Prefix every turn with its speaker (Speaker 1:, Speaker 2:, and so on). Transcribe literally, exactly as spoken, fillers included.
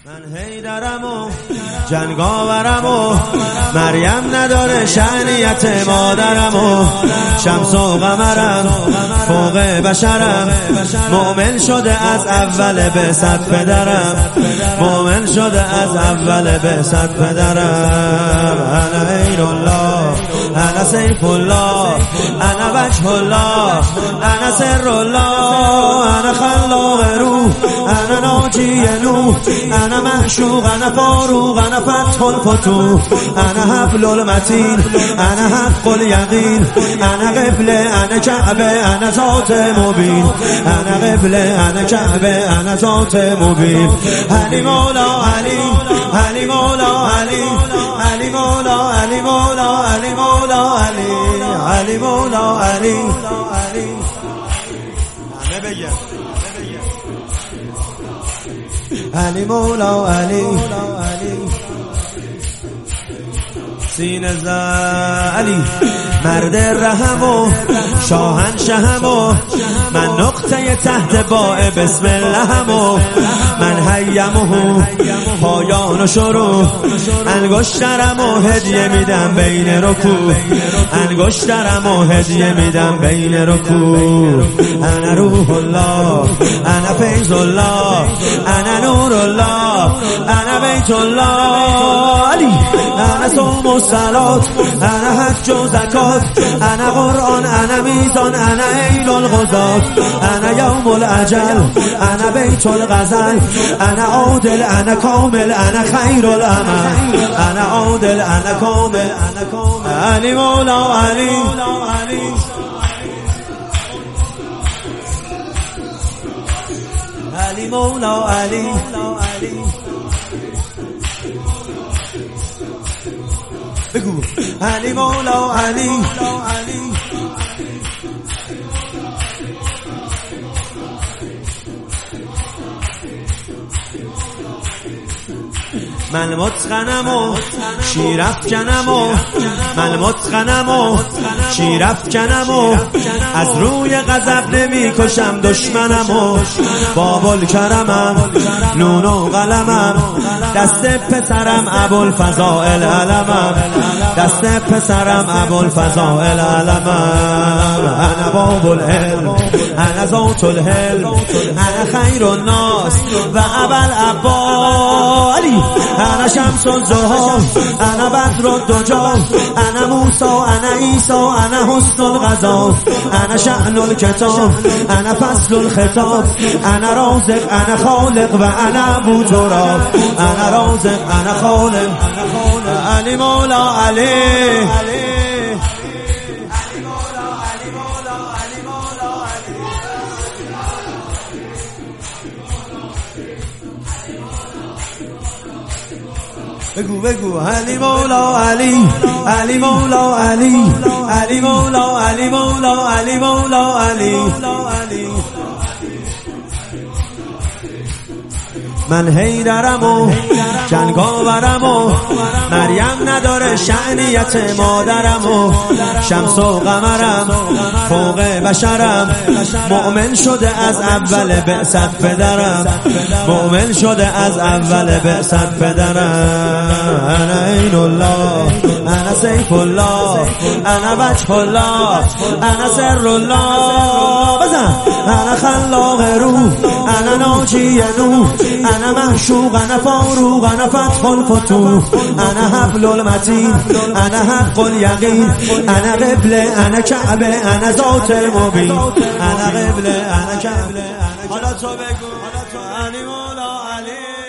Speaker 1: من حیدرم و جنگاورم و مریم نداره شأنیت مادرم و شمس و قمرم فوق بشرم مؤمن شده از اول بعثت پدرم مؤمن شده از اول بعثت پدرم انا عین الله انا سیف الله انا وجه الله انا سر الله انا خلاق روح انا ناجی نوح انا معشوق انا فاروق انا فتح الفتوح انا حبل المتین انا حق الیقین انا قبله انا کعبه انا ذات مبین انا قبله انا کعبه انا ذات مبین علی مولا علی علی مولا علی علی مولا علی مولا علی مولا علی علی مولا علی علی همه بگم علی مولا علی سینه ز علی مرد رحم و شاهنشهم و من نقطه تحت باء بسم اللهم و من حیمه پایان و شروع انگشترم و هدیه میدم بین رکوع انگشترم و هدیه میدم بین رکوع انا روح الله انا فیض الله انا نور الله انا بیت الله علی انا صوم و صلات انا حج و زکات انا قرآن انا میزان انا عین الغزات انا یوم الاجل انا بیت الغزل انا عادل انا کامل انا خیر العمل انا عادل انا کامل انا کامل علی مولا علی علی مولا علی بگو علی مولا علی من متقنم و شیرافکنم و من متقنم و شیرافکنم و از روی غضب نمی کشم دشمنم و بابل کرمم نون و قلمم دست پسرم ابوالفضائل علمم دست پسرم ابوالفضائل علمم انا باب العلم انا ذات الحلم انا خیر الناس و ابل عبالی انا شمس الضحی انا بدر الدجی انا موسی انا عیسی انا حسن الغذا انا شأن الکتاب انا فصل الخطاب انا رازق انا خالق و انا ابو تراب انا رازق انا خالق علی مولا علی بگو بگو علی مولا علی علی مولا علی علی مولا علی مولا علی مولا علی من حیدرم و جنگاورم و مریم نداره شأنیت مادرم و شمس و قمرم فوق بشرم مؤمن شده از اول بعثت پدرم مؤمن شده از اول بعثت پدرم انا عین الله انا سیف الله انا وجه الله انا سر الله بزن انا خلاق روح انا ناجی نوح انا معشوق انا فاروق انا فتح الفتوح انا حبل المتین انا حق الیقین انا قبله انا کعبه انا ذات مبین انا قبله انا کعبه حالا تو بگو علی مولا علی